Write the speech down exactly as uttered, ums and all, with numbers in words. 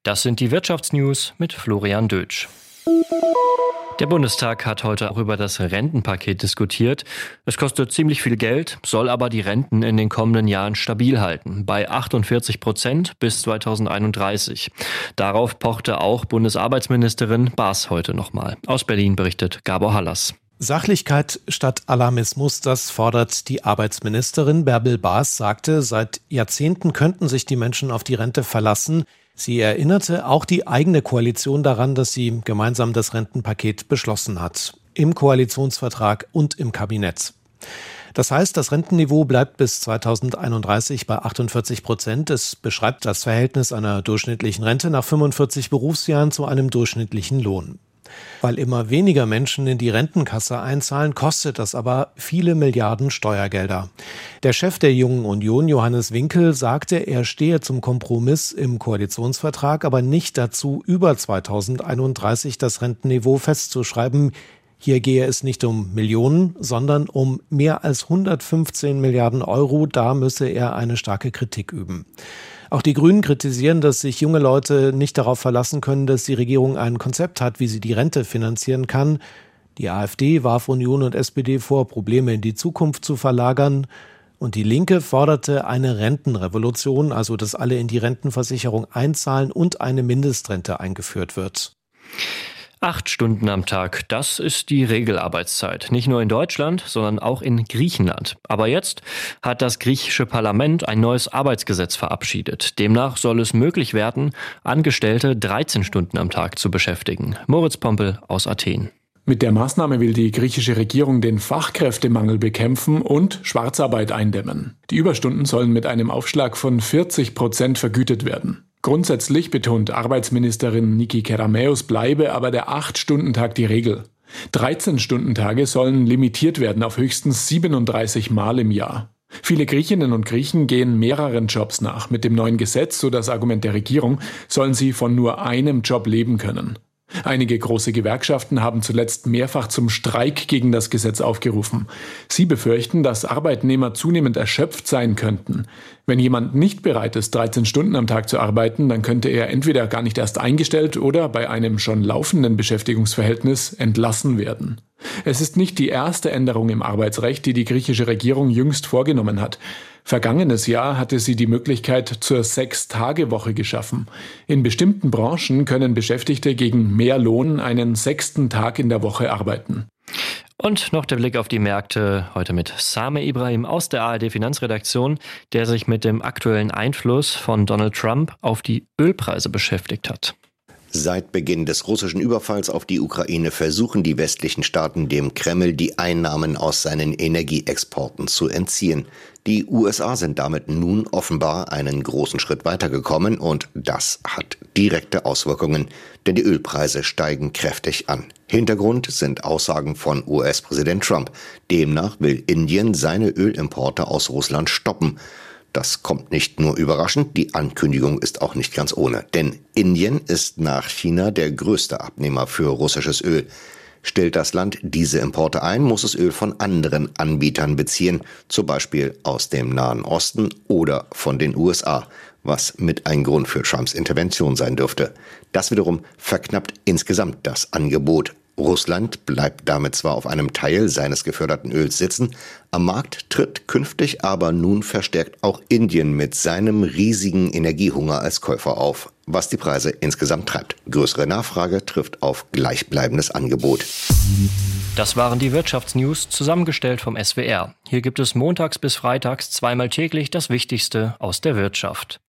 Das sind die Wirtschaftsnews mit Florian Dötsch. Der Bundestag hat heute auch über das Rentenpaket diskutiert. Es kostet ziemlich viel Geld, soll aber die Renten in den kommenden Jahren stabil halten, bei achtundvierzig Prozent bis zweitausendeinunddreißig. Darauf pochte auch Bundesarbeitsministerin Baas heute nochmal. Aus Berlin berichtet Gabor Hallas. Sachlichkeit statt Alarmismus, das fordert die Arbeitsministerin. Bärbel Baas sagte, seit Jahrzehnten könnten sich die Menschen auf die Rente verlassen. Sie erinnerte auch die eigene Koalition daran, dass sie gemeinsam das Rentenpaket beschlossen hat. Im Koalitionsvertrag und im Kabinett. Das heißt, das Rentenniveau bleibt bis zweitausendeinunddreißig bei achtundvierzig Prozent. Es beschreibt das Verhältnis einer durchschnittlichen Rente nach fünfundvierzig Berufsjahren zu einem durchschnittlichen Lohn. Weil immer weniger Menschen in die Rentenkasse einzahlen, kostet das aber viele Milliarden Steuergelder. Der Chef der Jungen Union, Johannes Winkel, sagte, er stehe zum Kompromiss im Koalitionsvertrag, aber nicht dazu, über zweitausendeinunddreißig das Rentenniveau festzuschreiben. Hier gehe es nicht um Millionen, sondern um mehr als hundertfünfzehn Milliarden Euro. Da müsse er eine starke Kritik üben. Auch die Grünen kritisieren, dass sich junge Leute nicht darauf verlassen können, dass die Regierung ein Konzept hat, wie sie die Rente finanzieren kann. Die AfD warf Union und S P D vor, Probleme in die Zukunft zu verlagern. Und die Linke forderte eine Rentenrevolution, also dass alle in die Rentenversicherung einzahlen und eine Mindestrente eingeführt wird. Acht Stunden am Tag, das ist die Regelarbeitszeit. Nicht nur in Deutschland, sondern auch in Griechenland. Aber jetzt hat das griechische Parlament ein neues Arbeitsgesetz verabschiedet. Demnach soll es möglich werden, Angestellte dreizehn Stunden am Tag zu beschäftigen. Moritz Pompel aus Athen. Mit der Maßnahme will die griechische Regierung den Fachkräftemangel bekämpfen und Schwarzarbeit eindämmen. Die Überstunden sollen mit einem Aufschlag von vierzig Prozent vergütet werden. Grundsätzlich, betont Arbeitsministerin Niki Kerameus, bleibe aber der acht-Stunden-Tag die Regel. dreizehn-Stunden-Tage sollen limitiert werden auf höchstens siebenunddreißig Mal im Jahr. Viele Griechinnen und Griechen gehen mehreren Jobs nach. Mit dem neuen Gesetz, so das Argument der Regierung, sollen sie von nur einem Job leben können. Einige große Gewerkschaften haben zuletzt mehrfach zum Streik gegen das Gesetz aufgerufen. Sie befürchten, dass Arbeitnehmer zunehmend erschöpft sein könnten. Wenn jemand nicht bereit ist, dreizehn Stunden am Tag zu arbeiten, dann könnte er entweder gar nicht erst eingestellt oder bei einem schon laufenden Beschäftigungsverhältnis entlassen werden. Es ist nicht die erste Änderung im Arbeitsrecht, die die griechische Regierung jüngst vorgenommen hat. Vergangenes Jahr hatte sie die Möglichkeit zur Sechs-Tage-Woche geschaffen. In bestimmten Branchen können Beschäftigte gegen mehr Lohn einen sechsten Tag in der Woche arbeiten. Und noch der Blick auf die Märkte, heute mit Same Ibrahim aus der A R D-Finanzredaktion, der sich mit dem aktuellen Einfluss von Donald Trump auf die Ölpreise beschäftigt hat. Seit Beginn des russischen Überfalls auf die Ukraine versuchen die westlichen Staaten dem Kreml die Einnahmen aus seinen Energieexporten zu entziehen. Die U S A sind damit nun offenbar einen großen Schritt weitergekommen und das hat direkte Auswirkungen, denn die Ölpreise steigen kräftig an. Hintergrund sind Aussagen von U S-Präsident Trump. Demnach will Indien seine Ölimporte aus Russland stoppen. Das kommt nicht nur überraschend, die Ankündigung ist auch nicht ganz ohne. Denn Indien ist nach China der größte Abnehmer für russisches Öl. Stellt das Land diese Importe ein, muss es Öl von anderen Anbietern beziehen, zum Beispiel aus dem Nahen Osten oder von den U S A, was mit ein Grund für Trumps Intervention sein dürfte. Das wiederum verknappt insgesamt das Angebot. Russland bleibt damit zwar auf einem Teil seines geförderten Öls sitzen, am Markt tritt künftig aber nun verstärkt auch Indien mit seinem riesigen Energiehunger als Käufer auf, was die Preise insgesamt treibt. Größere Nachfrage trifft auf gleichbleibendes Angebot. Das waren die Wirtschaftsnews, zusammengestellt vom S W R. Hier gibt es montags bis freitags zweimal täglich das Wichtigste aus der Wirtschaft.